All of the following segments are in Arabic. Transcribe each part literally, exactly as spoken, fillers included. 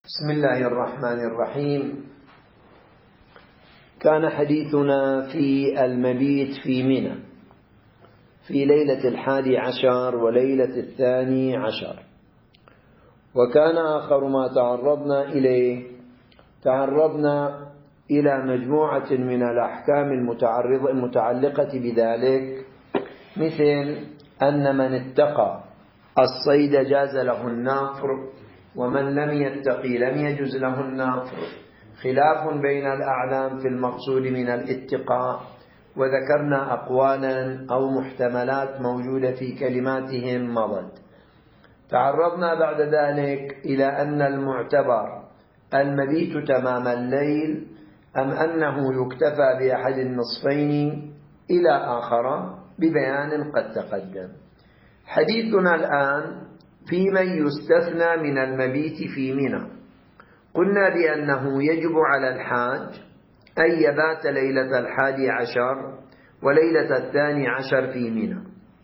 بسم الله الرحمن الرحيم. كان حديثنا في المبيت في منى في ليلة الحادي عشر وليلة الثاني عشر، وكان آخر ما تعرضنا إليه تعرضنا إلى مجموعة من الأحكام المتعلقة بذلك، مثل أن من اتقى الصيد جاز له النفر، ومن لم يتقي لم يجز له النفر، خلاف بين الأعلام في المقصود من الاتقاء، وذكرنا أقوالا أو محتملات موجودة في كلماتهم مضت. تعرضنا بعد ذلك إلى أن المعتبر المبيت تمام الليل أم أنه يكتفى بأحد النصفين إلى آخر ببيان قد تقدم. حديثنا الآن في من يستثنى من المبيت في منى. قلنا بأنه يجب على الحاج أن يبات ليلة الحادي عشر وليلة الثاني عشر في منى.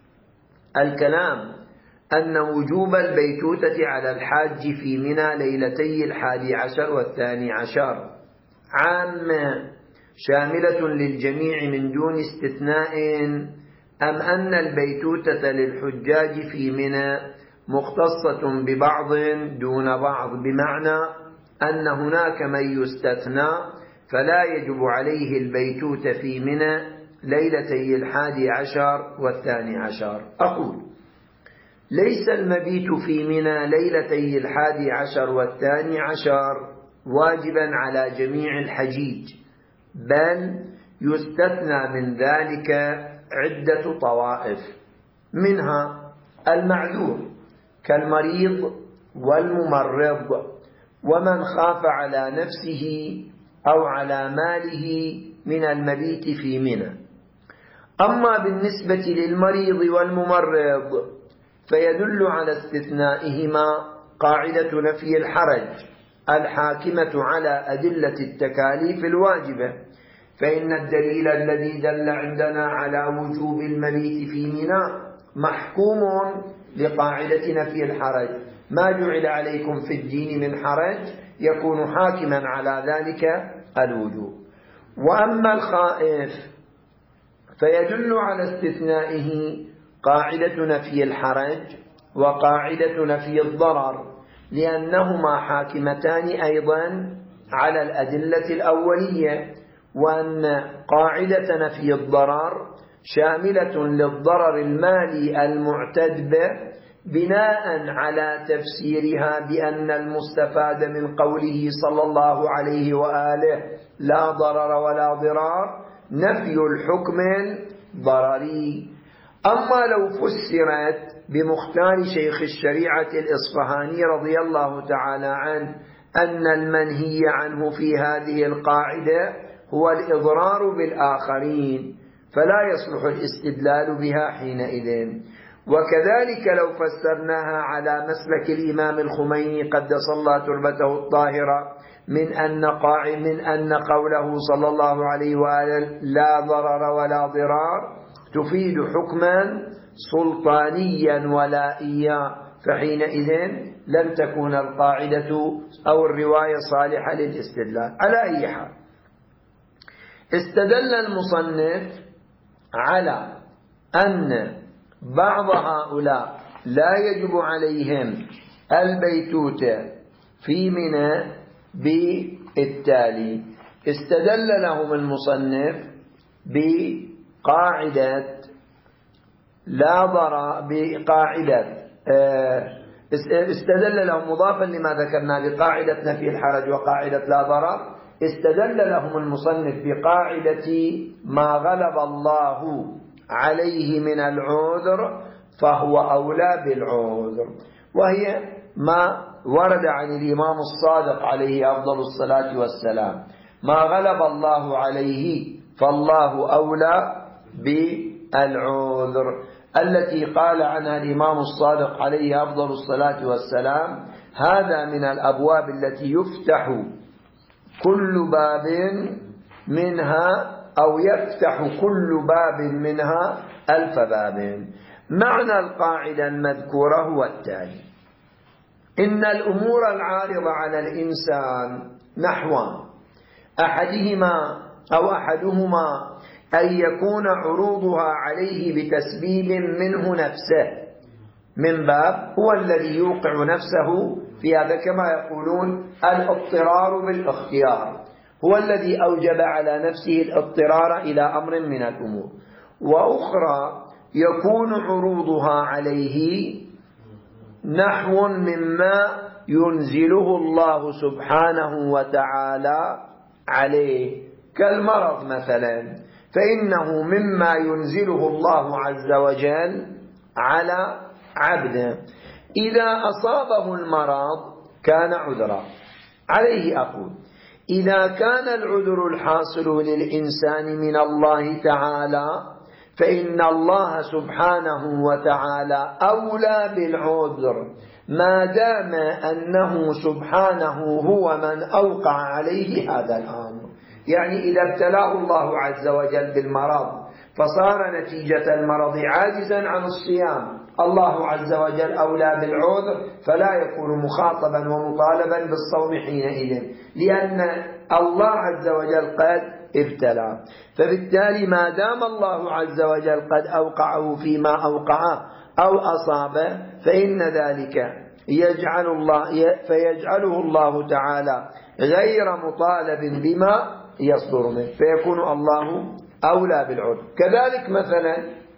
الكلام أن وجوب البيتوتة على الحاج في منى ليلتي الحادي عشر والثاني عشر عامة شاملة للجميع من دون استثناء، أم أن البيتوتة للحجاج في منى مختصة ببعض دون بعض، بمعنى أن هناك من يستثنى فلا يجب عليه البيتوتة في منى ليلتي الحادي عشر والثاني عشر. أقول ليس المبيت في منى ليلتي الحادي عشر والثاني عشر واجبا على جميع الحجيج، بل يستثنى من ذلك عدة طوائف، منها المعذور كالمريض والممرض ومن خاف على نفسه أو على ماله من المبيت في منى. أما بالنسبة للمريض والممرض فيدل على استثنائهما قاعدة نفي الحرج الحاكمة على أدلة التكاليف الواجبة، فإن الدليل الذي دل عندنا على وجوب المبيت في منى محكوم لقاعدة نفي الحرج، ما جعل عليكم في الدين من حرج يكون حاكما على ذلك الوجوب. وأما الخائف فيدل على استثنائه قاعدة نفي الحرج وقاعدة نفي الضرر، لأنهما حاكمتان أيضا على الأدلة الأولية، وأن قاعدة نفي الضرر شاملة للضرر المالي المعتد به بناء على تفسيرها بأن المستفاد من قوله صلى الله عليه وآله لا ضرر ولا ضرار نفي الحكم الضرري. أما لو فسرت بمختار شيخ الشريعة الإصفهاني رضي الله تعالى عنه أن المنهي عنه في هذه القاعدة هو الإضرار بالآخرين، فلا يصلح الاستدلال بها حينئذ. وكذلك لو فسرناها على مسلك الإمام الخميني قدس الله تربته الطاهرة من أن قاعد من أن قوله صلى الله عليه وآله لا ضرر ولا ضرار تفيد حكما سلطانيا ولائيا، فحينئذ لن تكون القاعدة أو الرواية صالحة للاستدلال. على أي حال، استدل المصنف على أن بعض هؤلاء لا يجب عليهم البيتوتة في منى بالتالي. استدل لهم المصنف بقاعدة لا ضرر، بقاعدة استدل لهم مضافا لما ذكرنا بقاعدة نفي الحرج وقاعدة لا ضرر. استدل لهم المصنف بقاعدة ما غلب الله عليه من العذر فهو أولى بالعذر، وهي ما ورد عن الإمام الصادق عليه أفضل الصلاة والسلام: ما غلب الله عليه فالله أولى بالعذر، التي قال عنها الإمام الصادق عليه أفضل الصلاة والسلام: هذا من الأبواب التي يفتح كل باب منها أو يفتح كل باب منها ألف باب. معنى القاعدة المذكورة هو التالي: إن الأمور العارضة على الإنسان نحوان: أحدهما أو أحدهما أن يكون عروضها عليه بتسبيب منه نفسه، من باب هو الذي يوقع نفسه في هذا، كما يقولون الاضطرار بالاختيار، هو الذي أوجب على نفسه الاضطرار إلى أمر من الأمور. وأخرى يكون عروضها عليه نحو مما ينزله الله سبحانه وتعالى عليه، كالمرض مثلا، فإنه مما ينزله الله عز وجل على عبده. إذا أصابه المرض كان عذرا عليه. أقول إذا كان العذر الحاصل للإنسان من الله تعالى فإن الله سبحانه وتعالى أولى بالعذر، ما دام أنه سبحانه هو من أوقع عليه هذا الأمر. يعني إذا ابتلاه الله عز وجل بالمرض فصار نتيجة المرض عاجزا عن الصيام، الله عز وجل أولى بالعذر، فلا يكون مخاطبا ومطالبا بالصوم حينئذ، لأن الله عز وجل قد ابتلى. فبالتالي ما دام الله عز وجل قد أوقعه فيما أوقعه أو أصابه فإن ذلك يجعل الله فيجعله الله تعالى غير مطالب بما يصدر منه، فيكون الله أولى بالعذر. كذلك مثلا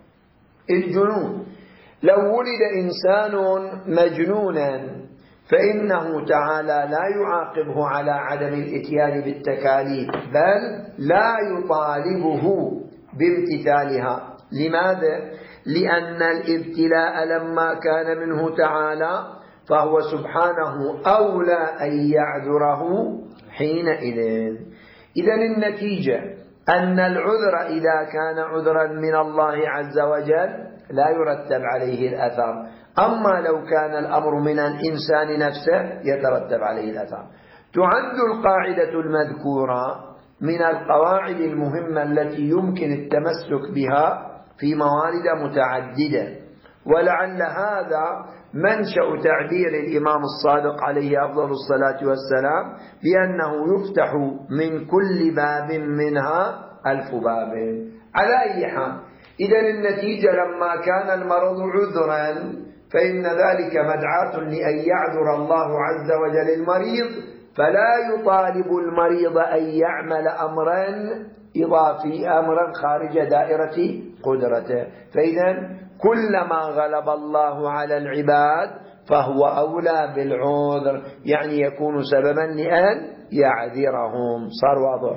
الجنون، لو ولد إنسان مجنونا فإنه تعالى لا يعاقبه على عدم الإتيان بالتكاليف، بل لا يطالبه بامتثالها. لماذا؟ لأن الابتلاء لما كان منه تعالى فهو سبحانه أولى أن يعذره حينئذ. إذن النتيجة أن العذر إذا كان عذرا من الله عز وجل لا يرتب عليه الأثر، أما لو كان الأمر من الإنسان نفسه يترتب عليه الأثر. تعد القاعدة المذكورة من القواعد المهمة التي يمكن التمسك بها في موارد متعددة، ولعل هذا منشأ تعبير الإمام الصادق عليه أفضل الصلاة والسلام بأنه يفتح من كل باب منها ألف باب. على أي حال، إذن النتيجة لما كان المرض عذرا فإن ذلك مدعاة لأن يعذر الله عز وجل المريض، فلا يطالب المريض أن يعمل أمرا إضافي، أمرا خارج دائرة قدرته. فإذا كلما غلب الله على العباد فهو أولى بالعذر، يعني يكون سببا لأن يعذرهم. صار واضح؟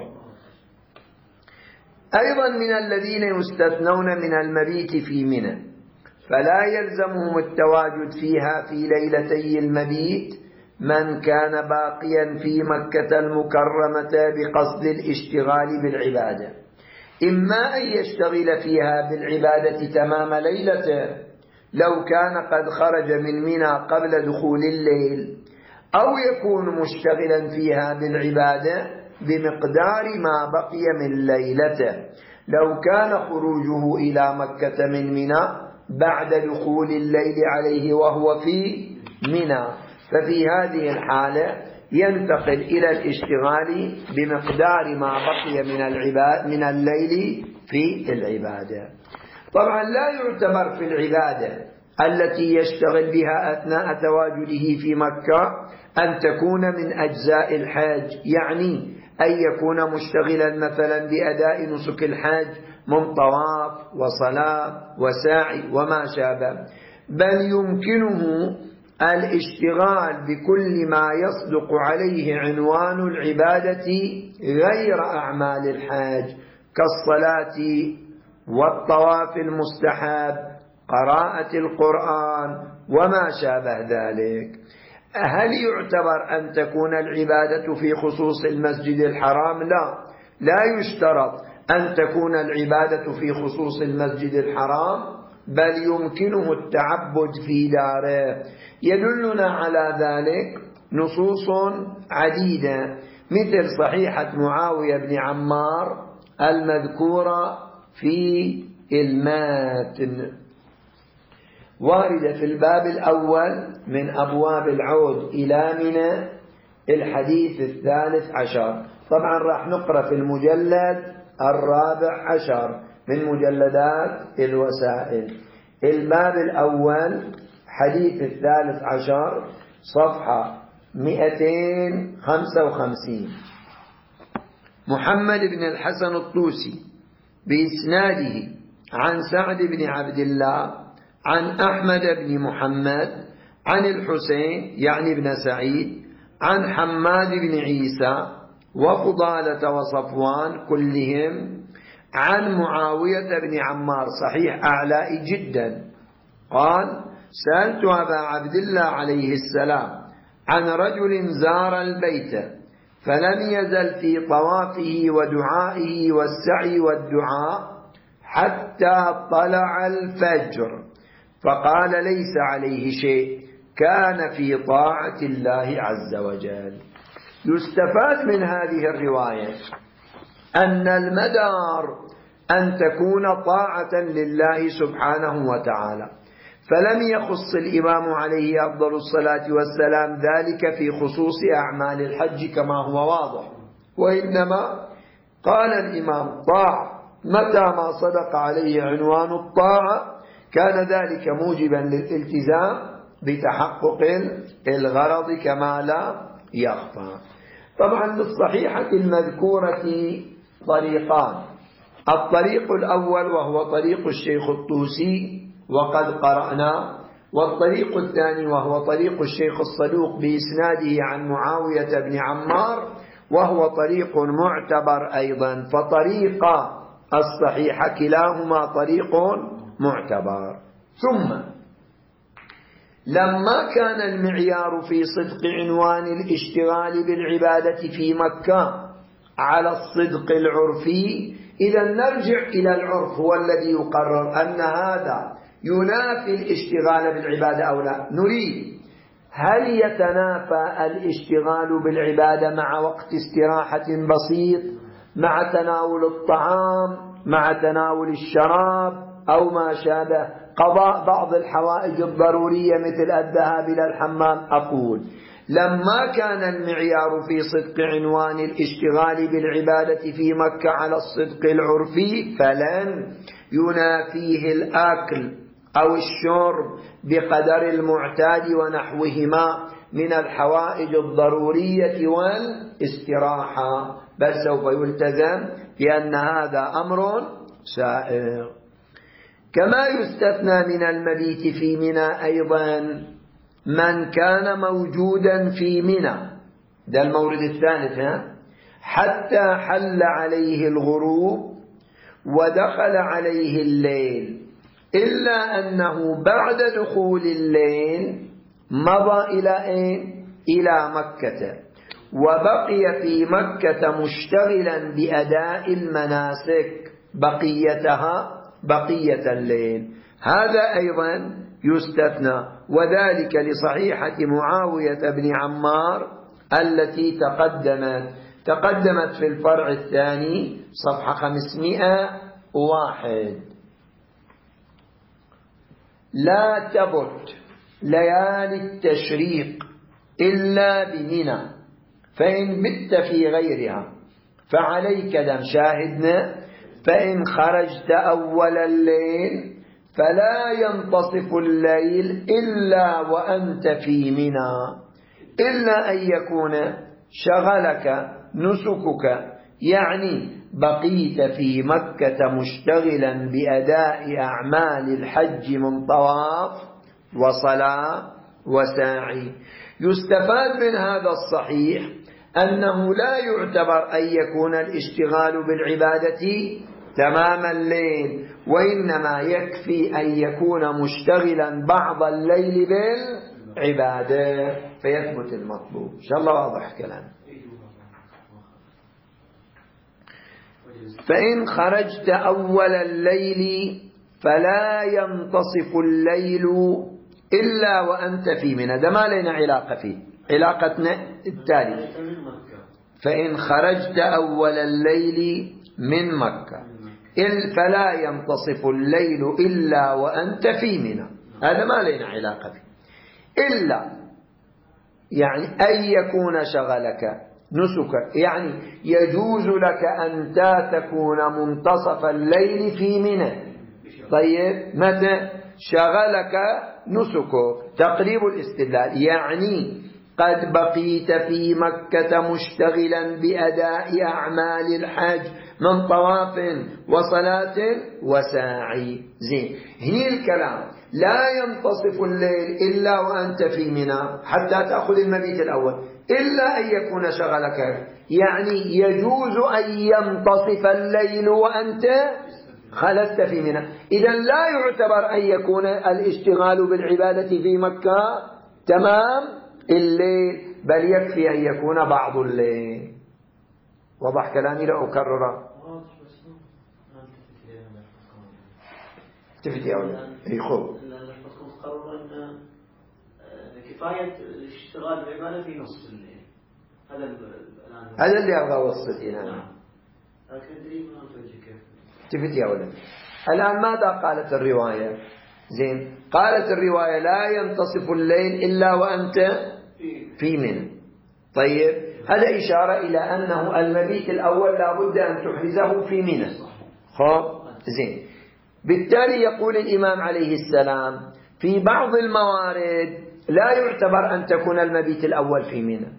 أيضا من الذين يستثنون من المبيت في منى فلا يلزمهم التواجد فيها في ليلتي المبيت من كان باقيا في مكة المكرمة بقصد الاشتغال بالعبادة، إما أن يشتغل فيها بالعبادة تمام ليلته لو كان قد خرج من منى قبل دخول الليل، أو يكون مشتغلا فيها بالعبادة بمقدار ما بقي من ليلته لو كان خروجه إلى مكة من منى بعد دخول الليل عليه وهو في منى، ففي هذه الحالة ينتقل إلى الاشتغال بمقدار ما بقي من العباد من الليل في العبادة. طبعا لا يعتبر في العبادة التي يشتغل بها أثناء تواجده في مكة أن تكون من أجزاء الحج، يعني أن يكون مشتغلا مثلا بأداء نسك الحج من طواف وصلاة وسعي وما شابه، بل يمكنه الاشتغال بكل ما يصدق عليه عنوان العبادة غير أعمال الحج كالصلاة والطواف المستحب، قراءة القرآن وما شابه ذلك. هل يعتبر أن تكون العبادة في خصوص المسجد الحرام؟ لا، لا يشترط أن تكون العبادة في خصوص المسجد الحرام، بل يمكنه التعبد في داره. يدلنا على ذلك نصوص عديدة مثل صحيحة معاوية بن عمار المذكورة في الماتن، واردة في الباب الأول من أبواب العود إلى منى الحديث الثالث عشر. طبعا راح نقرأ في المجلد الرابع عشر من مجلدات الوسائل. الباب الأول حديث الثالث عشر صفحة مئتين وخمسة وخمسين. محمد بن الحسن الطوسي بإسناده عن سعد بن عبد الله عن أحمد بن محمد عن الحسين يعني بن سعيد عن حماد بن عيسى وفضالة وصفوان كلهم عن معاوية بن عمار صحيح أعلائي جدا قال سألت أبا عبد الله عليه السلام عن رجل زار البيت فلم يزل في طوافه ودعائه والسعي والدعاء حتى طلع الفجر فقال ليس عليه شيء كان في طاعة الله عز وجل. يستفاد من هذه الرواية أن المدار أن تكون طاعة لله سبحانه وتعالى، فلم يخص الإمام عليه أفضل الصلاة والسلام ذلك في خصوص أعمال الحج كما هو واضح، وإنما قال الإمام طاعة متى ما صدق عليه عنوان الطاعة كان ذلك موجبا للالتزام بتحقق الغرض كما لا يخفى. طبعا للصحيحة المذكورة طريقان، الطريق الأول وهو طريق الشيخ الطوسي وقد قرأنا، والطريق الثاني وهو طريق الشيخ الصدوق بإسناده عن معاوية بن عمار وهو طريق معتبر أيضا، فطريق الصحيح كلاهما طريق معتبر. ثم لما كان المعيار في صدق عنوان الاشتغال بالعبادة في مكة على الصدق العرفي، إذا نرجع إلى العرف هو الذي يقرر أن هذا ينافي الاشتغال بالعبادة أو لا. نريد هل يتنافى الاشتغال بالعبادة مع وقت استراحة بسيط، مع تناول الطعام، مع تناول الشراب أو ما شابه، قضاء بعض الحوائج الضرورية مثل الذهاب إلى الحمام؟ أقول لما كان المعيار في صدق عنوان الاشتغال بالعبادة في مكة على الصدق العرفي فلن ينافيه الأكل أو الشرب بقدر المعتاد ونحوهما من الحوائج الضرورية والاستراحة، بل سوف يلتزم بأن هذا أمر سائغ. كما يستثنى من المبيت في منى أيضا من كان موجودا في منى، ده المورد الثالث، ها؟ حتى حل عليه الغروب ودخل عليه الليل، إلا أنه بعد دخول الليل مضى إلى أين؟ إلى مكة، وبقي في مكة مشتغلا بأداء المناسك بقيتها بقية الليل، هذا أيضا يستثنى، وذلك لصحيحة معاوية بن عمار التي تقدمت تقدمت في الفرع الثاني صفحة خمسمائة وواحد. لا تبت ليالي التشريق إلا بمنى، فإن بت في غيرها فعليك دم. شاهدنا فإن خرجت أول الليل فلا ينتصف الليل إلا وأنت في منى، إلا أن يكون شغلك نسكك، يعني بقيت في مكة مشتغلا بأداء أعمال الحج من طواف وصلاة وساعي. يستفاد من هذا الصحيح أنه لا يعتبر أن يكون الاشتغال بالعبادة تمام الليل، وإنما يكفي أن يكون مشتغلا بعض الليل بالعبادة فيثبت المطلوب. إن شاء الله واضح كلام. فإن خرجت أول الليل فلا ينتصف الليل إلا وأنت في منى، ده ما لنا علاقة فيه، علاقتنا التالية. فإن خرجت أول الليل من مكة فلا ينتصف الليل إلا وأنت في منى، هذا ما لنا علاقة فيه. إلا يعني أن يكون شغلك نسك، يعني يجوز لك أن تكون منتصف الليل في منى. طيب متى شغلك نسكك؟ تقريب الاستدلال يعني قد بقيت في مكة مشتغلا بأداء أعمال الحج من طواف وصلاة وساعي. زين، هنا الكلام لا ينتصف الليل إلا وأنت في منى حتى تأخذ المبيت الأول، إلا أن يكون شغلك، يعني يجوز أن ينتصف الليل وأنت خلصت في منى. إذا لا يعتبر أن يكون الاشتغال بالعبادة في مكة تمام الليل، بل يكفي أن يكون بعض الليل. وضح كلامي لأكرره؟ تفتي أولا أي خوف كفاية الاشتغال بالعبادة في نصف الليل، هذا هذا اللي أبغى أوصل هنا. لكن أدري ما أتوجه كيف تفتي أولا. الآن ماذا قالت الرواية؟ زين، قالت الرواية لا ينتصف الليل إلا وأنت في منى. طيب هذا إشارة إلى أنه المبيت الأول لا بد أن تحرزه في منى. خب زين، بالتالي يقول الإمام عليه السلام في بعض الموارد لا يعتبر أن تكون المبيت الأول في منى،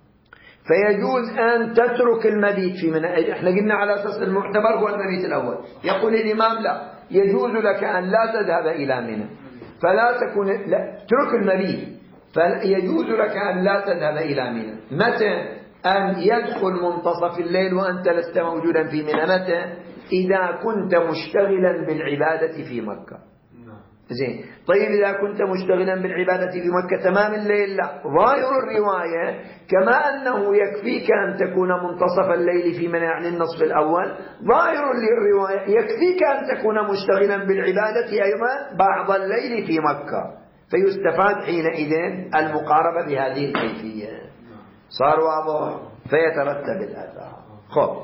فيجوز أن تترك المبيت في منى. احنا قلنا على أساس المعتبر هو المبيت الأول. يقول الإمام لا، يجوز لك أن لا تذهب إلى منى فلا تكون لا ترك المبيت، فيجوز لك أن لا تذهب إلى منى. متى؟ أن يدخل منتصف الليل وأنت لست موجودا في منى. متى؟ إذا كنت مشتغلا بالعبادة في مكة. زين، طيب إذا كنت مشتغلا بالعبادة في مكة تمام الليل لا. ظاهر الرواية كما أنه يكفيك أن تكون منتصف الليل في منى يعني النصف الأول، ظاهر الرواية يكفيك أن تكون مشتغلا بالعبادة أيضا بعض الليل في مكة، فيستفاد حينئذ المقاربة بهذه الكيفية. صار واضح؟ فيترتب الأثر. خب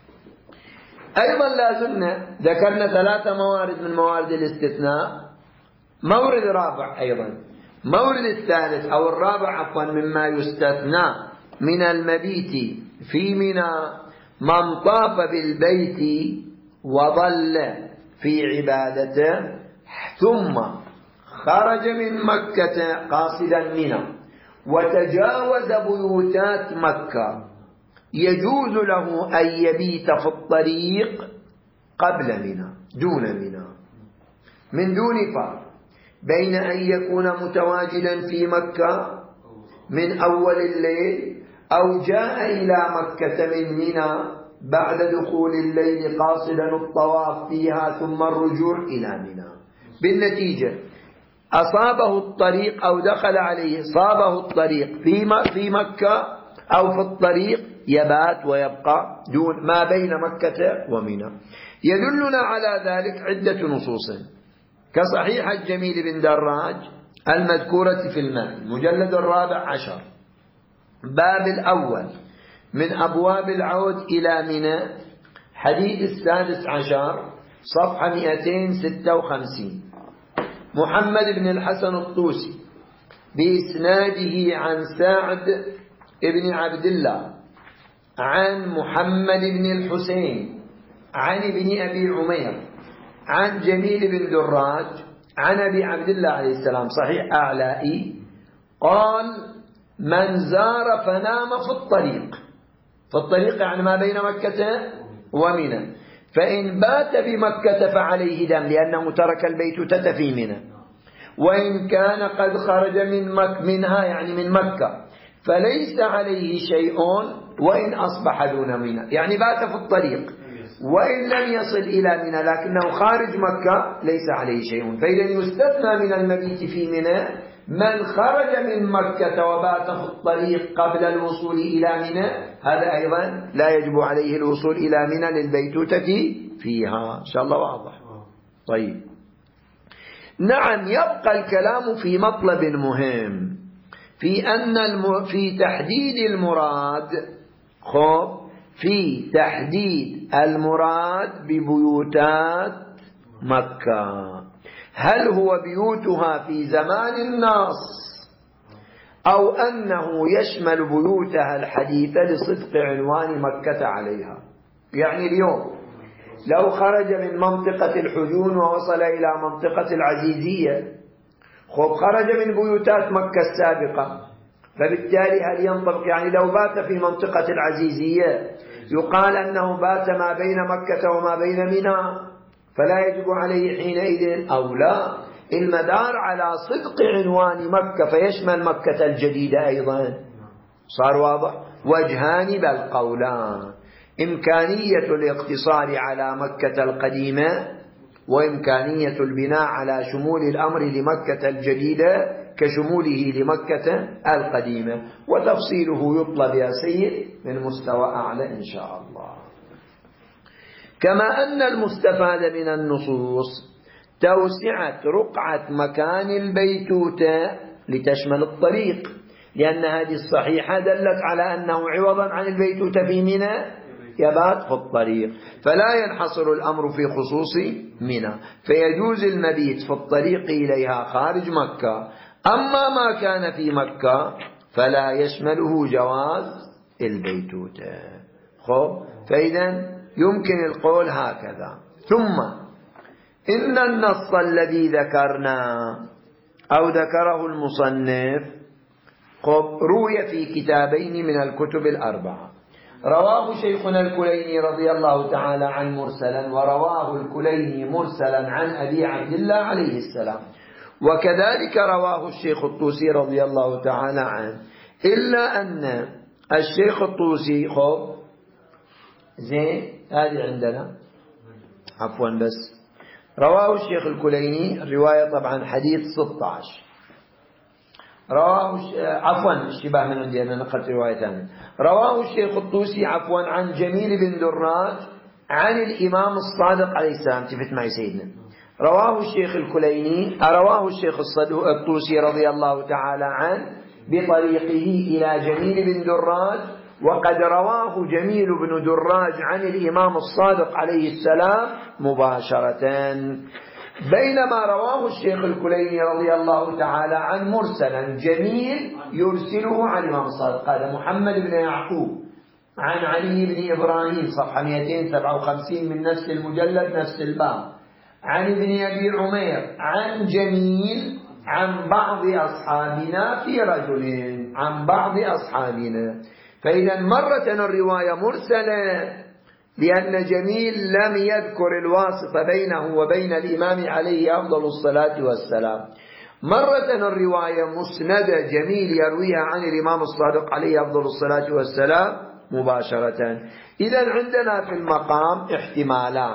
أيضا لازلنا ذكرنا ثلاثة موارد من موارد الاستثناء. مورد رابع أيضا، مورد الثالث أو الرابع عفوا مما يستثنى من المبيت في منى من طاف بالبيت وظل في عبادته ثم خرج من مكة قاصدا منى وتجاوز بيوتات مكة، يجوز له أن يبيت في الطريق قبل منى دون منى من دون فرق بين أن يكون متواجدا في مكة من أول الليل أو جاء إلى مكة من منى بعد دخول الليل قاصدا الطواف فيها ثم الرجوع إلى منى. بالنتيجة أصابه الطريق أو دخل عليه صابه الطريق في مكة أو في الطريق يبات ويبقى دون ما بين مكة ومنى. يدلنا على ذلك عدة نصوص كصحيح الجميل بن دراج المذكورة في الماء المجلد الرابع عشر باب الأول من أبواب العود إلى منى حديث السادس عشر صفحة مئتين وستة وخمسين، محمد بن الحسن الطوسي بإسناده عن سعد بن عبد الله عن محمد بن الحسين عن ابن أبي عمير عن جميل بن دراج عن أبي عبد الله عليه السلام صحيح أعلائي قال من زار فنام في الطريق، في الطريق يعني ما بين مكة ومنى، فإن بات بمكة فعليه دم لأنه ترك البيتوتة في منى، وإن كان قد خرج من مك منها يعني من مكة فليس عليه شيء وإن أصبح دون منى، يعني بات في الطريق وإن لم يصل إلى منى لكنه خارج مكة ليس عليه شيء. فإذا يستثنى من المبيت في منى من خرج من مكة وبات في الطريق قبل الوصول إلى منى، هذا أيضا لا يجب عليه الوصول إلى منى للبيتوتة فيها. إن شاء الله واضح. طيب نعم، يبقى الكلام في مطلب مهم في أن الم... في تحديد المراد خب في تحديد المراد ببيوتات مكة، هل هو بيوتها في زمان النص أو أنه يشمل بيوتها الحديثة لصدق عنوان مكة عليها. يعني اليوم لو خرج من منطقة الحجون ووصل إلى منطقة العزيزية، خب خرج من بيوتات مكة السابقة، فبالتالي هل ينطبق؟ يعني لو بات في منطقة العزيزية يقال أنه بات ما بين مكة وما بين منى، فلا يجب عليه حينئذ أو لا؟ المدار على صدق عنوان مكة فيشمل مكة الجديدة أيضا. صار واضح؟ وجهان بل قولان: إمكانية الاقتصار على مكة القديمة، وإمكانية البناء على شمول الأمر لمكة الجديدة كشموله لمكة القديمة، وتفصيله يطلب يا سيد من مستوى أعلى إن شاء الله. كما أن المستفاد من النصوص توسعة رقعة مكان البيتوتة لتشمل الطريق، لأن هذه الصحيحة دلت على أنه عوضا عن البيتوتة في منى يبات في الطريق، فلا ينحصر الأمر في خصوص منى، فيجوز المبيت في الطريق إليها خارج مكة. أما ما كان في مكة فلا يشمله جواز البيتوتة. خب، فإذا يمكن القول هكذا. ثم إن النص الذي ذكرنا أو ذكره المصنف خب روي في كتابين من الكتب الأربعة. رواه شيخنا الكليني رضي الله تعالى عنه مرسلا، ورواه الكليني مرسلا عن أبي عبد الله عليه السلام، وكذلك رواه الشيخ الطوسي رضي الله تعالى عنه، إلا أن الشيخ الطوسي خب زين هذه عندنا عفوا بس رواه الشيخ الكليني الرواية طبعا حديث ستة عشر، رواه عفوا اشتباه من عندي أنا نقلت رواية ثانية. رواه الشيخ الطوسي عفوا عن جميل بن دراج عن الإمام الصادق عليه السلام. تفت معي سيدنا. رواه الشيخ الكليني رواه الشيخ الطوسي رضي الله تعالى عنه بطريقه إلى جميل بن دراج، وقد رواه جميل بن دراج عن الإمام الصادق عليه السلام مباشرة، بينما رواه الشيخ الكليني رضي الله تعالى عنه مرسلا جميل يرسله عن الإمام الصادق. قال محمد بن يعقوب عن علي بن إبراهيم صفحة مئتين وسبعة وخمسين من نفس المجلد نفس الباب، عن ابن أبي عمير عن جميل عن بعض أصحابنا في رجل عن بعض أصحابنا. فإذا مرة الرواية مرسلة لأن جميل لم يذكر الواسطة بينه وبين الإمام عليه أفضل الصلاة والسلام، مرة الرواية مسندة جميل يرويها عن الإمام الصادق عليه أفضل الصلاة والسلام مباشرة. إذا عندنا في المقام احتمالان: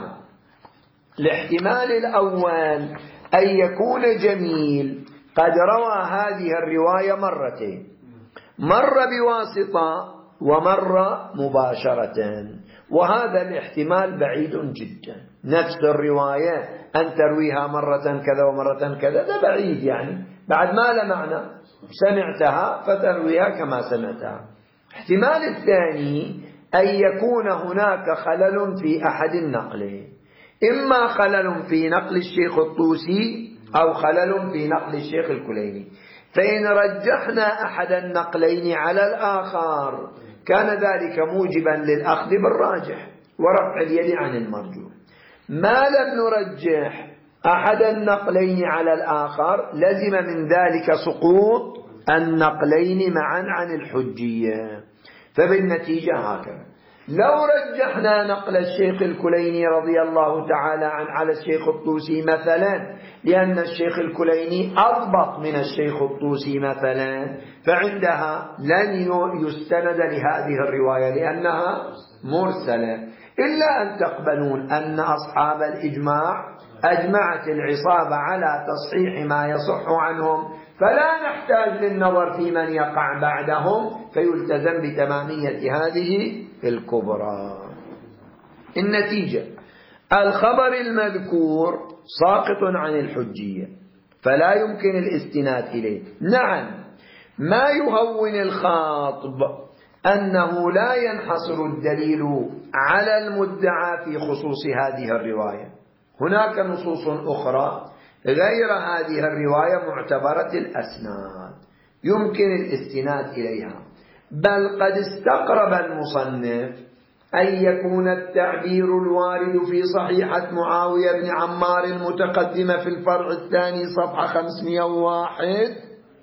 الاحتمال الأول أن يكون جميل قد روى هذه الرواية مرتين، مرة بواسطة ومرة مباشرة، وهذا الاحتمال بعيد جدا. نفس الرواية أن ترويها مرة كذا ومرة كذا، ده بعيد، يعني بعد ما لا معنى، سمعتها فترويها كما سمعتها. احتمال الثاني أن يكون هناك خلل في أحد النقلين، إما خلل في نقل الشيخ الطوسي أو خلل في نقل الشيخ الكليني، فإن رجحنا أحد النقلين على الآخر كان ذلك موجبا للأخذ بالراجح ورفع اليد عن المرجوح. ما لم نرجح أحد النقلين على الآخر لزم من ذلك سقوط النقلين معا عن الحجية. فبالنتيجة هكذا: لو رجحنا نقل الشيخ الكليني رضي الله تعالى عنه على الشيخ الطوسي مثلا، لأن الشيخ الكليني أضبط من الشيخ الطوسي مثلا، فعندها لن يستند لهذه الرواية لأنها مرسلة، إلا أن تقبلون أن أصحاب الإجماع أجمعت العصابة على تصحيح ما يصح عنهم، فلا نحتاج للنظر في من يقع بعدهم، فيلتزم بتمامية هذه الكبرى. النتيجة: الخبر المذكور ساقط عن الحجية فلا يمكن الاستناد إليه. نعم، ما يهون الخاطب أنه لا ينحصر الدليل على المدعى في خصوص هذه الرواية، هناك نصوص أخرى غير هذه الرواية معتبرة الأسناد، يمكن الاستناد إليها. بل قد استقرب المصنف أن يكون التعبير الوارد في صحيحة معاوية بن عمار المتقدمة في الفرع الثاني صفحة خمسمائة وواحد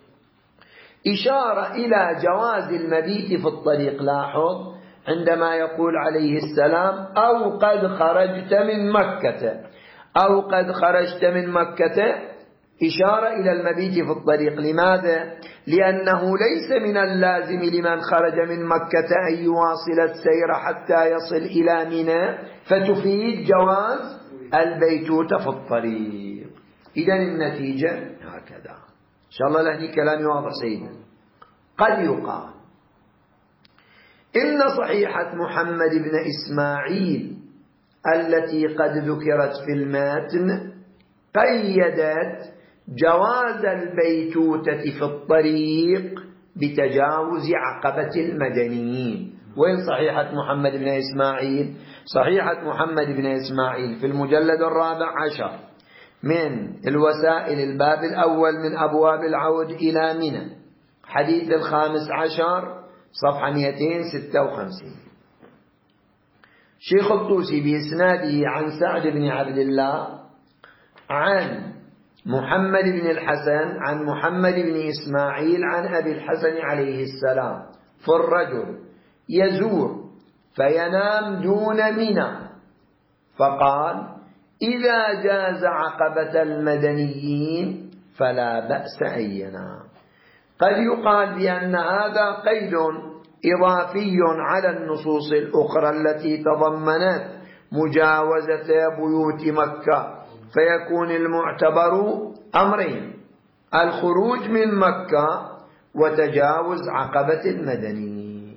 إشارة إلى جواز المبيت في الطريق. لاحظ عندما يقول عليه السلام أو قد خرجت من مكة، أو قد خرجت من مكة إشارة إلى المبيت في الطريق. لماذا؟ لأنه ليس من اللازم لمن خرج من مكة أن يواصل السير حتى يصل إلى منى، فتفيد جواز البيتوتة في الطريق. إذن النتيجة هكذا. إن شاء الله لهني كلامي واضح سيدنا. قد يقال إن صحيحة محمد بن إسماعيل التي قد ذكرت في المتن قيدت جواز البيتوتة في الطريق بتجاوز عقبة المدنيين. وين صحيحة محمد بن إسماعيل؟ صحيحة محمد بن إسماعيل في المجلد الرابع عشر من الوسائل الباب الأول من أبواب العود إلى منى، حديث الخامس عشر صفحة مئتين وستة وخمسين. شيخ الطوسي بإسناده عن سعد بن عبد الله عن محمد بن الحسن عن محمد بن إسماعيل عن أبي الحسن عليه السلام في الرجل يزور فينام دون منى، فقال إذا جاز عقبة المدنيين فلا بأس أن ينام. قد يقال بأن هذا قيد إضافي على النصوص الأخرى التي تضمنت مجاوزة بيوت مكة، فيكون المعتبر أمرين: الخروج من مكة وتجاوز عقبة المدنيين.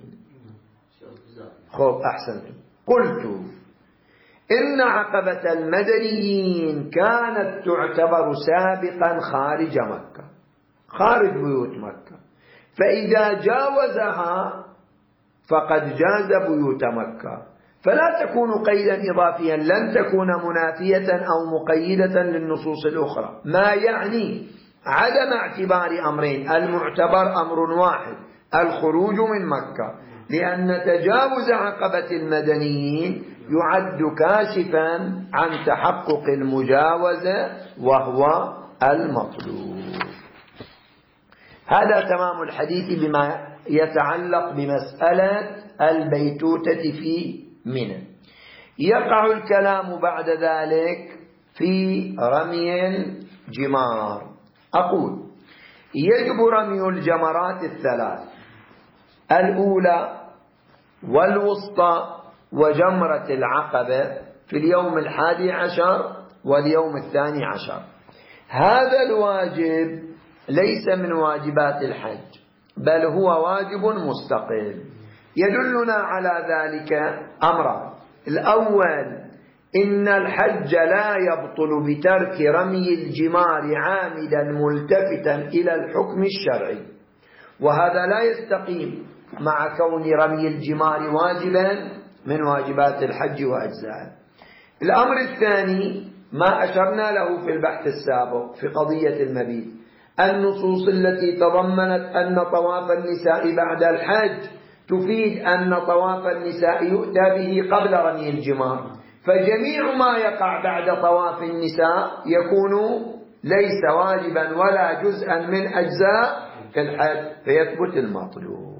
خب أحسنتم. قلت إن عقبة المدنيين كانت تعتبر سابقا خارج مكة، خارج بيوت مكة، فإذا جاوزها فقد جاز بيوت مكة، فلا تكون قيدا إضافيا، لن تكون منافية أو مقيدة للنصوص الأخرى، ما يعني عدم اعتبار أمرين. المعتبر أمر واحد: الخروج من مكة، لأن تجاوز عقبة المدنيين يعد كاشفا عن تحقق المجاوزة وهو المطلوب. هذا تمام الحديث بما يتعلق بمسألة البيتوتة في منى. يقع الكلام بعد ذلك في رمي الجمار. أقول يجب رمي الجمرات الثلاث: الأولى والوسطى وجمرة العقبة في اليوم الحادي عشر واليوم الثاني عشر. هذا الواجب ليس من واجبات الحج، بل هو واجب مستقل. يدلنا على ذلك أمران: الأول إن الحج لا يبطل بترك رمي الجمار عامدا ملتفتا إلى الحكم الشرعي، وهذا لا يستقيم مع كون رمي الجمار واجبا من واجبات الحج وأجزائه. الأمر الثاني ما أشرنا له في البحث السابق في قضية المبيت: النصوص التي تضمنت أن طواف النساء بعد الحج تفيد أن طواف النساء يؤتى به قبل رمي الجمار، فجميع ما يقع بعد طواف النساء يكون ليس واجبا ولا جزءا من أجزاء الحج، فيثبت المطلوب.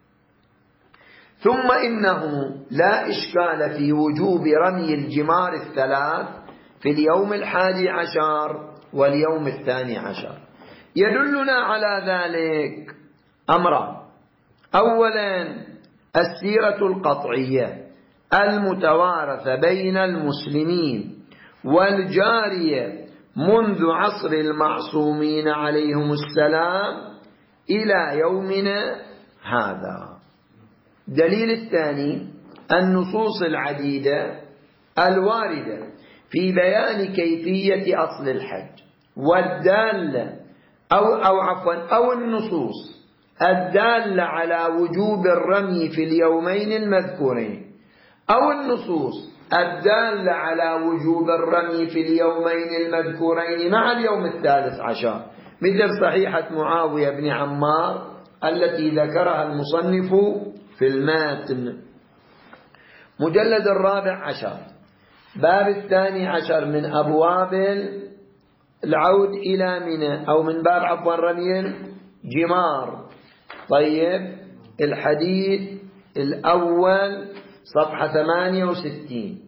ثم إنه لا إشكال في وجوب رمي الجمار الثلاث في اليوم الحادي عشر واليوم الثاني عشر. يدلنا على ذلك أمران: أولا السيرة القطعية المتوارثة بين المسلمين والجارية منذ عصر المعصومين عليهم السلام إلى يومنا هذا. دليل الثاني النصوص العديدة الواردة في بيان كيفية أصل الحج والدالة أو أو عفوا أو النصوص الدالة على وجوب الرمي في اليومين المذكورين، أو النصوص الدالة على وجوب الرمي في اليومين المذكورين مع اليوم الثالث عشر مثل صحيحة معاوية بن عمار التي ذكرها المصنف في الماتن. مجلد الرابع عشر، باب الثاني عشر من أبواب العود إلى منى، أو من باب عفوا رمي الجمار. طيب، الحديث الأول صفحة ثمانية وستين،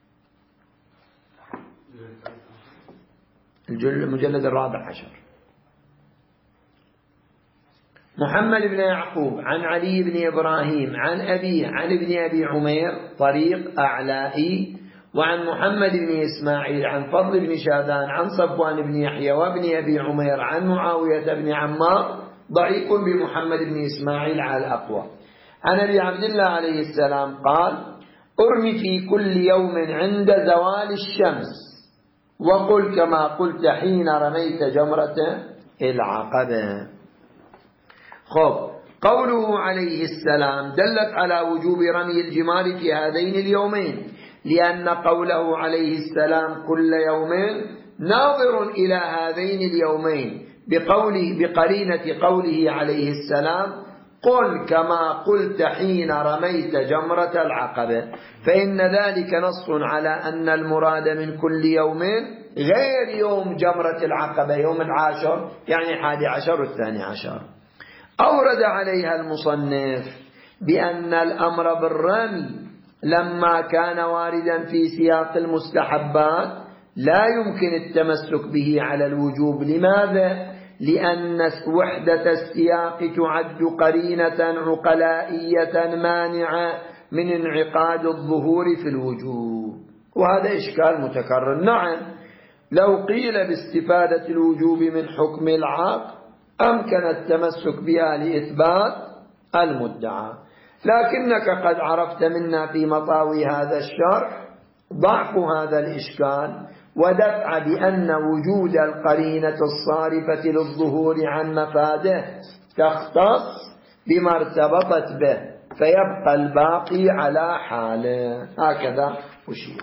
المجلد الرابع عشر. محمد بن يعقوب عن علي بن إبراهيم عن أبيه عن ابن أبي عمير طريق أعلائي، وعن محمد بن إسماعيل عن فضل بن شاذان عن صفوان بن يحيى وابن أبي عمير عن معاوية بن عمار ضعيف بمحمد بن إسماعيل على الأقوى. عن أبي عبد الله عليه السلام قال: ارمي في كل يوم عند زوال الشمس، وقل كما قلت حين رميت جمرة العقبة. خب، قوله عليه السلام دلت على وجوب رمي الجمار في هذين اليومين، لأن قوله عليه السلام كل يوم ناظر إلى هذين اليومين بقوله بقرينة قوله عليه السلام قل كما قلت حين رميت جمرة العقبة، فإن ذلك نص على أن المراد من كل يوم غير يوم جمرة العقبة، يوم العاشر يعني حادي عشر والثاني عشر. أورد عليها المصنف بأن الأمر بالرمي لما كان واردا في سياق المستحبات لا يمكن التمسك به على الوجوب. لماذا؟ لأن وحدة السياق تعد قرينة عقلائية مانعة من انعقاد الظهور في الوجوب، وهذا إشكال متكرر. نعم، لو قيل باستفادة الوجوب من حكم العقل أمكن التمسك بها لإثبات المدعى، لكنك قد عرفت منا في مطاوي هذا الشرح ضعف هذا الإشكال، ودفع بأن وجود القرينة الصارفة للظهور عن مفاده تختص بما ارتبطت به، فيبقى الباقي على حاله. هكذا أشير.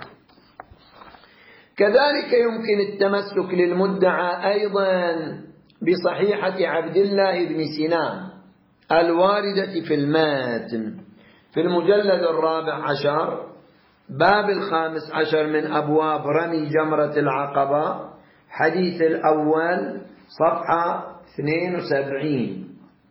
كذلك يمكن التمسك للمدعى أيضا بصحيحة عبد الله بن سنان الواردة في الماتن في المجلد الرابع عشر، باب الخامس عشر من أبواب رمي جمرة العقبة، حديث الأول صفحة اثنين وسبعين.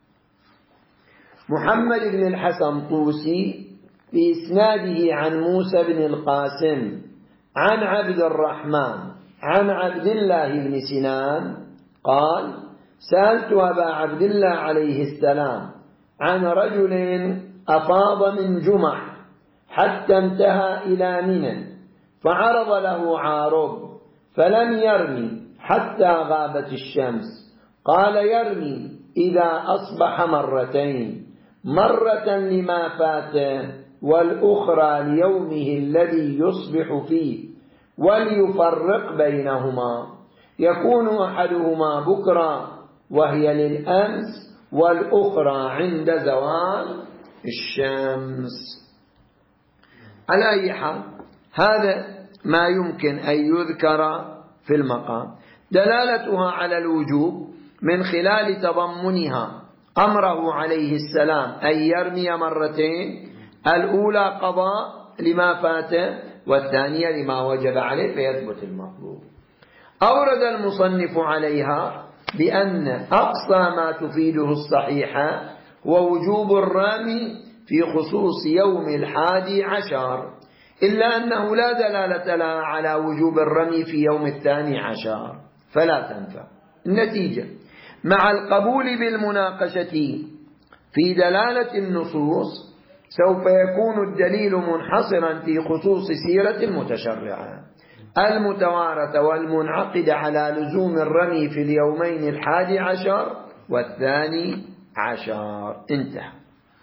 محمد بن الحسن طوسي بإسناده عن موسى بن القاسم عن عبد الرحمن عن عبد الله بن سنان قال: سألت أبا عبد الله عليه السلام عن رجل أفاض من جمح حتى انتهى إلى منى، فعرض له عارض فلم يرمي حتى غابت الشمس. قال: يرمي إذا أصبح مرتين، مرة لما فاته والأخرى ليومه الذي يصبح فيه، وليفرق بينهما، يكون أحدهما بكرة وهي للأمس، والأخرى عند زوال الشمس. على أي حال، هذا ما يمكن أن يذكر في المقام. دلالتها على الوجوب من خلال تضمنها أمره عليه السلام أن يرمي مرتين، الأولى قضاء لما فاته، والثانية لما وجب عليه فيثبت المطلوب. أورد المصنف عليها بأن أقصى ما تفيده الصحيحة هو وجوب الرمي في خصوص يوم الحادي عشر، إلا أنه لا دلالة لها على وجوب الرمي في يوم الثاني عشر، فلا تنفع. النتيجة: مع القبول بالمناقشة في دلالة النصوص سوف يكون الدليل منحصرا في خصوص سيرة المتشرعة المتوارثة والمنعقدة على لزوم الرمي في اليومين الحادي عشر والثاني عشر. انتهى.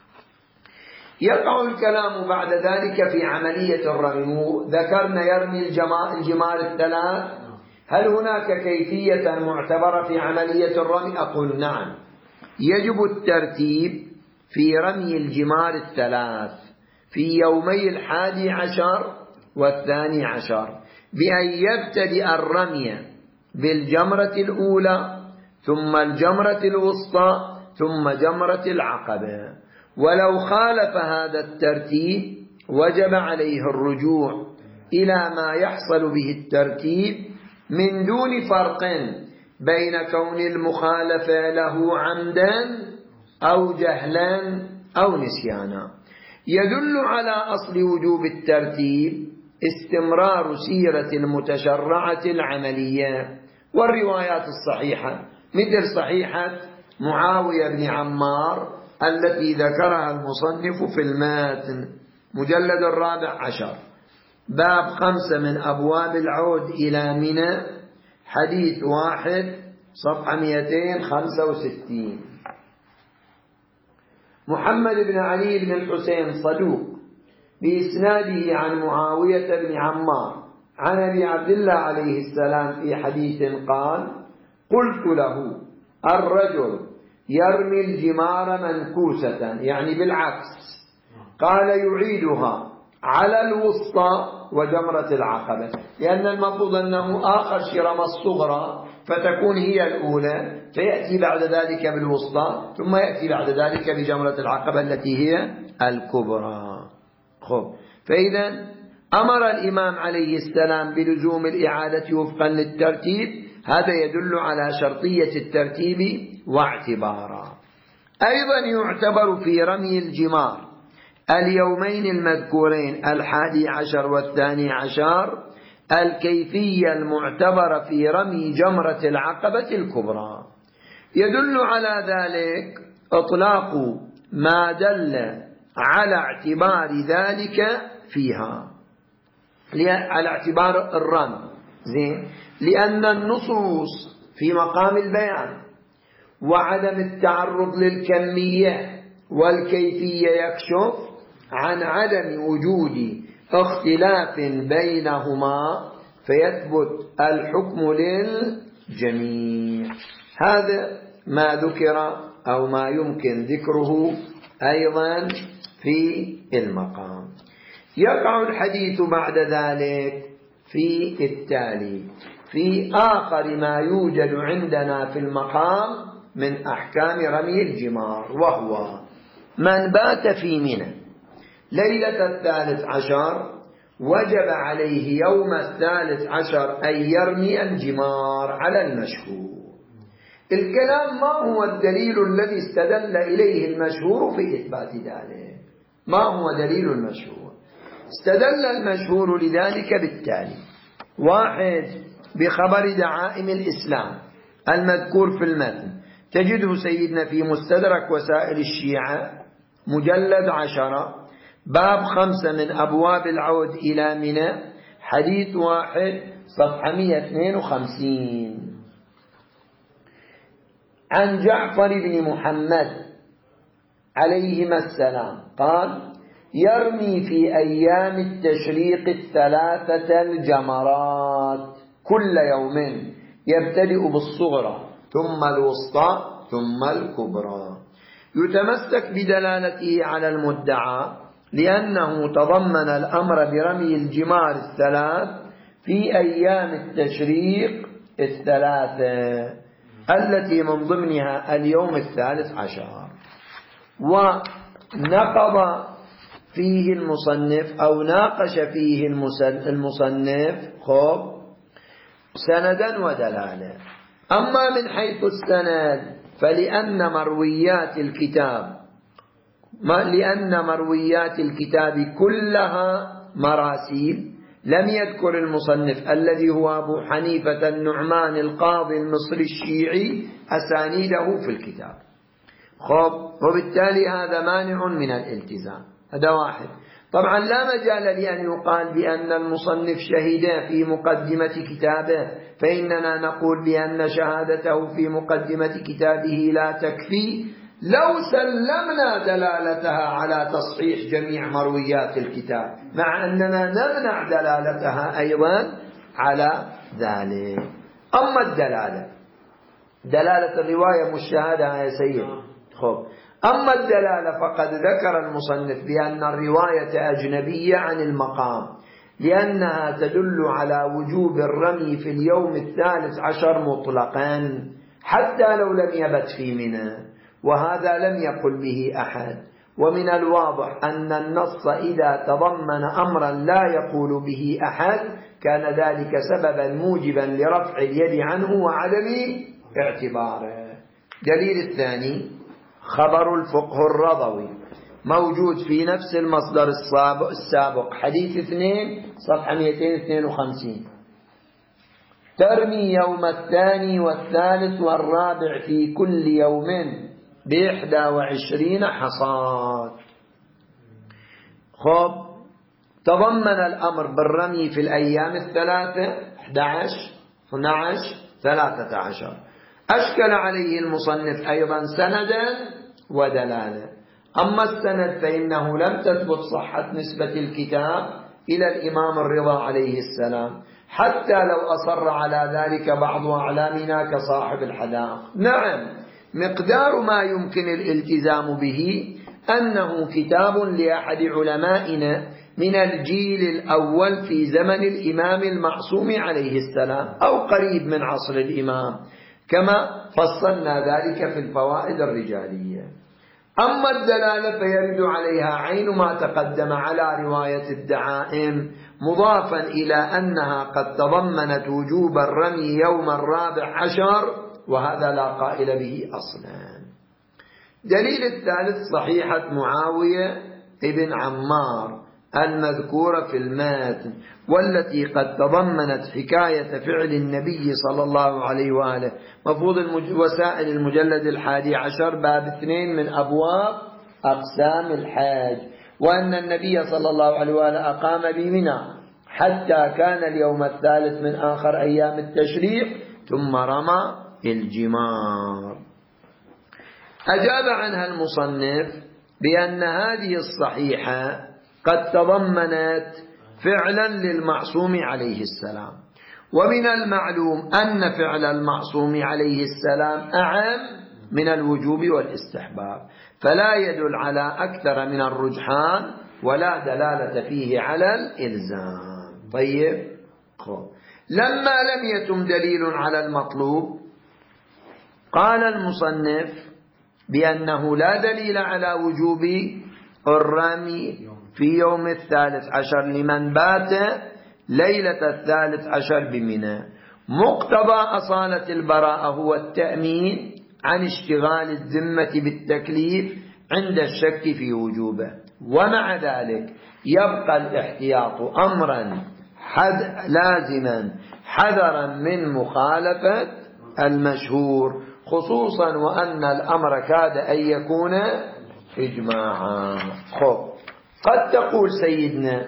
يقع الكلام بعد ذلك في عملية الرمي. ذكرنا يرمي الجمار الثلاث، هل هناك كيفية معتبرة في عملية الرمي؟ أقول نعم، يجب الترتيب في رمي الجمار الثلاث في يومي الحادي عشر والثاني عشر، بأن يبتدئ الرمي بالجمرة الأولى ثم الجمرة الوسطى ثم جمرة العقبة. ولو خالف هذا الترتيب وجب عليه الرجوع إلى ما يحصل به الترتيب من دون فرق بين كون المخالفة له عمدا أو جهلا أو نسيانا. يدل على أصل وجوب الترتيب استمرار سيرة المتشرعة العملية والروايات الصحيحة، مثل صحيحة معاوية بن عمار التي ذكرها المصنف في الماتن مجلد الرابع عشر، باب خمسة من أبواب العود إلى منى، حديث واحد، صفحة مئتين وخمسة وستين. محمد بن علي بن الحسين صدوق بإسناده عن معاوية بن عمار عن أبي عبد الله عليه السلام في حديث قال: قلت له: الرجل يرمي الجمار منكوسة، يعني بالعكس، قال: يعيدها على الوسطى وجمرة العقبة، لأن المفروض أنه آخر شيء رمى الصغرى فتكون هي الأولى، فيأتي بعد ذلك بالوسطى ثم يأتي بعد ذلك بجمرة العقبة التي هي الكبرى. خب، فإذا أمر الإمام عليه السلام بلزوم الإعادة وفقا للترتيب، هذا يدل على شرطية الترتيب واعتبارا. أيضا يعتبر في رمي الجمار اليومين المذكورين الحادي عشر والثاني عشر الكيفية المعتبرة في رمي جمرة العقبة الكبرى. يدل على ذلك إطلاق ما دل على اعتبار ذلك فيها، على اعتبار الرمي، زين، لأن النصوص في مقام البيان وعدم التعرض للكمية والكيفية يكشف عن عدم وجود اختلاف بينهما فيثبت الحكم للجميع. هذا ما ذكر أو ما يمكن ذكره أيضا في المقام. يقع الحديث بعد ذلك في التالي في آخر ما يوجد عندنا في المقام من أحكام رمي الجمار، وهو من بات في منى ليلة الثالث عشر وجب عليه يوم الثالث عشر أن يرمي الجمار على المشهور. الكلام ما هو الدليل الذي استدل إليه المشهور في إثبات ذلك؟ ما هو دليل المشهور؟ استدل المشهور لذلك بالتالي: واحد، بخبر دعائم الإسلام المذكور في المتن، تجده سيدنا في مستدرك وسائل الشيعة مجلد عشرة، باب خمسة من أبواب العود إلى منى، حديث واحد، صفحة مئة واثنين وخمسين، عن جعفر بن محمد عليهما السلام قال: يرمي في أيام التشريق الثلاثة الجمرات كل يوم، يبتدئ بالصغرى ثم الوسطى ثم الكبرى. يتمسك بدلالته على المدعى لأنه تضمن الأمر برمي الجمار الثلاث في أيام التشريق الثلاثة التي من ضمنها اليوم الثالث عشر. ونقض فيه المصنف أو ناقش فيه المصنف خب سندا ودلالة. أما من حيث السند فلأن مرويات الكتاب ما لأن مرويات الكتاب كلها مراسيل، لم يذكر المصنف الذي هو أبو حنيفة النعمان القاضي المصري الشيعي أسانيده في الكتاب. خب، وبالتالي هذا مانع من الالتزام. هذا واحد. طبعا لا مجال لأن يقال بأن المصنف شهد في مقدمة كتابه، فإننا نقول بأن شهادته في مقدمة كتابه لا تكفي لو سلمنا دلالتها على تصحيح جميع مرويات الكتاب، مع أننا نمنع دلالتها أيضا على ذلك. أما الدلالة دلالة الرواية مشاهدة يا سيد. خب، أما الدلالة فقد ذكر المصنف بأن الرواية أجنبية عن المقام، لأنها تدل على وجوب الرمي في اليوم الثالث عشر مطلقا، حتى لو لم يبت في منى، وهذا لم يقل به أحد. ومن الواضح أن النص إذا تضمن أمرا لا يقول به أحد كان ذلك سببا موجبا لرفع اليد عنه وعدم اعتباره. دليل الثاني خبر الفقه الرضوي موجود في نفس المصدر السابق، حديث اثنين صفحة مئتين واثنين وخمسين: ترمي يوم الثاني والثالث والرابع في كل يوم بإحدى وعشرين حصاد. خب، تضمن الأمر بالرمي في الأيام الثلاثة أحد عشر اثني عشر ثلاثة عشر. أشكل عليه المصنف أيضا سندا ودلالة. أما السند فإنه لم تثبت صحة نسبة الكتاب إلى الإمام الرضا عليه السلام، حتى لو أصر على ذلك بعض أعلامنا كصاحب الحدائق. نعم، مقدار ما يمكن الالتزام به أنه كتاب لأحد علمائنا من الجيل الأول في زمن الإمام المعصوم عليه السلام أو قريب من عصر الإمام، كما فصلنا ذلك في الفوائد الرجالية. أما الدلالة فيرد عليها عين ما تقدم على رواية الدعائم، مضافا إلى أنها قد تضمنت وجوب الرمي يوم الرابع عشر، وهذا لا قائل به أصلا. دليل الثالث صحيحة معاوية ابن عمار المذكورة في الماتن، والتي قد تضمنت حكاية فعل النبي صلى الله عليه وآله. مفروض وسائل المجلد الحادي عشر باب اثنين من أبواب أقسام الحاج، وأن النبي صلى الله عليه وآله أقام بمنى حتى كان اليوم الثالث من آخر أيام التشريق ثم رمى الجمار. أجاب عنها المصنف بأن هذه الصحيحة قد تضمنت فعلا للمعصوم عليه السلام، ومن المعلوم أن فعل المعصوم عليه السلام أعم من الوجوب والاستحباب، فلا يدل على أكثر من الرجحان ولا دلالة فيه على الإلزام. طيب، لما لم يتم دليل على المطلوب قال المصنف بأنه لا دليل على وجوب الرمي في يوم الثالث عشر لمن بات ليلة الثالث عشر بمنى. مقتضى أصالة البراءة هو التأمين عن اشتغال الذمة بالتكليف عند الشك في وجوبه، ومع ذلك يبقى الاحتياط أمرا حد لازما حذرا من مخالفة المشهور، خصوصا وأن الأمر كاد أن يكون إجماعا. خب، قد تقول سيدنا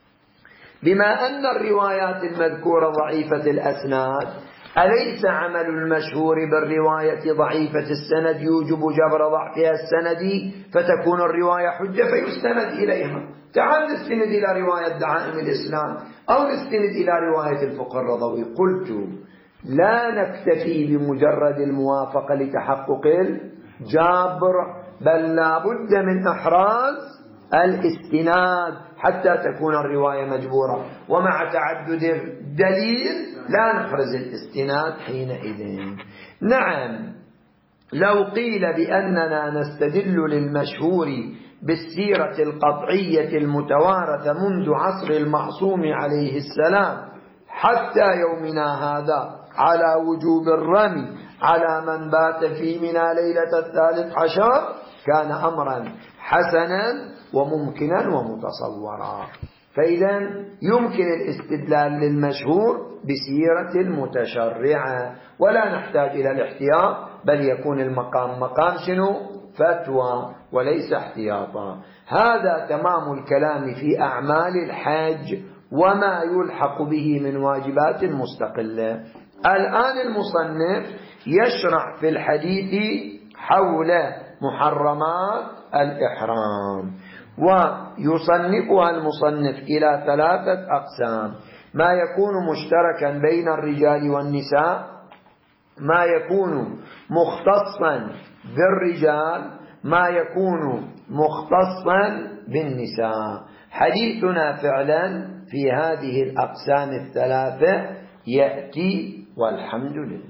بما أن الروايات المذكورة ضعيفة الأسناد، أليس عمل المشهور بالرواية ضعيفة السند يوجب جبر ضعفها السندي فتكون الرواية حجة فيستند إليها؟ تعال نستند إلى رواية دعائم الإسلام أو نستند إلى رواية الفقه الرضوي. قلت لا نكتفي بمجرد الموافقة لتحقق الجبر، بل لا بد من إحراز الاستناد حتى تكون الرواية مجبورة، ومع تعدد الدليل لا نحرز الاستناد حينئذ. نعم، لو قيل بأننا نستدل للمشهور بالسيرة القطعية المتوارثة منذ عصر المعصوم عليه السلام حتى يومنا هذا على وجوب الرمي على من بات في منى ليلة الثالث عشر كان أمرا حسنا وممكنا ومتصورا. فإذا يمكن الاستدلال للمشهور بسيرة المتشرعة ولا نحتاج إلى الاحتياط، بل يكون المقام مقام شنو؟ فتوى وليس احتياطا. هذا تمام الكلام في أعمال الحج وما يلحق به من واجبات مستقلة. الآن المصنف يشرع في الحديث حول محرمات الإحرام، ويصنفها المصنف إلى ثلاثة أقسام: ما يكون مشتركا بين الرجال والنساء، ما يكون مختصا بالرجال، ما يكون مختصا بالنساء. حديثنا فعلا في هذه الأقسام الثلاثة يأتي، والحمد لله.